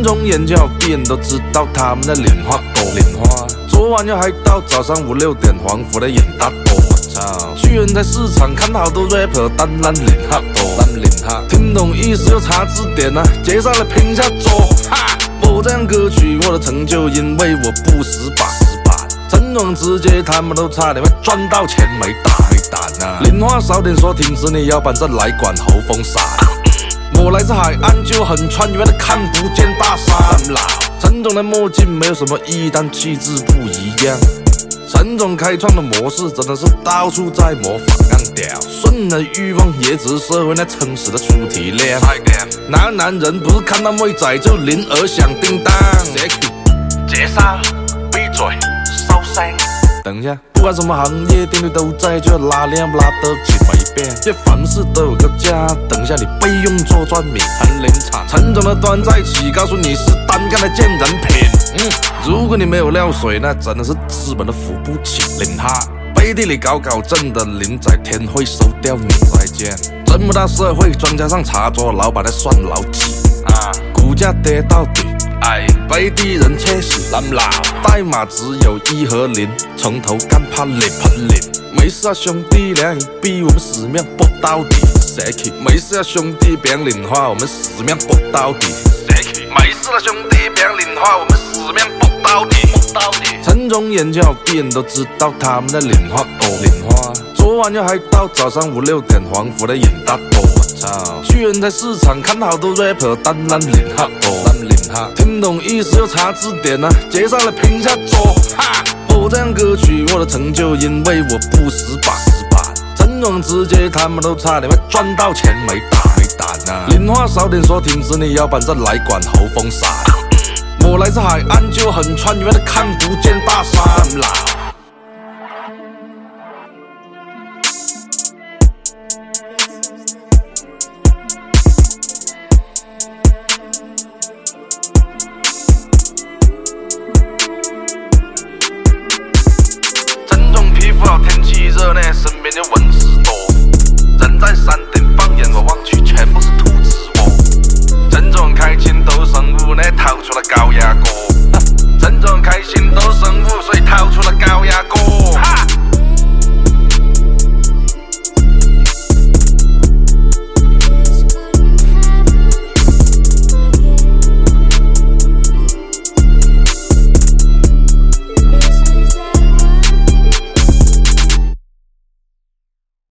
中眼睛好闭眼都知道他们在拈花多。昨晚有海盗，早上5、6点黄福在演大多。我操！去年在市场看好多 rapper， 但咱拈哈多。听懂意思又查字典啊，接下来拼下桌。哈！我这样歌曲获得成就，因为我不死板。陈总直接他们都差点会赚到钱没胆啊！拈花少点说停止你腰板，再来管喉风散。我来自海岸就很穿越的看不见大山。陈总的墨镜没有什么意义，但气质不一样。陈总开创的模式真的是到处在模仿，屌！顺的欲望也只是社会那撑死的出题量。男人不是看到妹仔就铃儿响叮当。介绍，闭嘴，收声。等一下，不管什么行业，定律都在，就要拉链不拉得紧没变。这凡事都有个价，等一下你备用做专米，很灵产。陈总的端在起，告诉你是单干的贱人品。如果你没有料水，那真的是资本都扶不起。领哈，背地里搞震的林仔天会收掉你。再见。这么大社会，庄家上茶桌，老板在算老几啊？股价跌到底。背地人窃喜，代码只有1和0，从头干怕脸。没事啊兄弟，两一逼我们死命搏到底。没事啊兄弟，别拈花，我们死命搏到底。没事啊兄弟，别拈花，我们死命搏到底。陈总眼睛好闭眼都知道他们在拈花多。昨晚有海盗，早上5、6点黄福在演大多。我操！去年在市场看好多 rapper， 但咱拈哈多。听懂意思又查字典啊，接下来拼下桌。哈！我这样歌曲获得成就，因为我不死板。陈总直接他们都差点会赚到钱没胆啊！拈花少点说停止你腰板，再来管喉风散。我来自海岸就很穿越的看不见大山。天气热呢，身边就蚊子多。人在山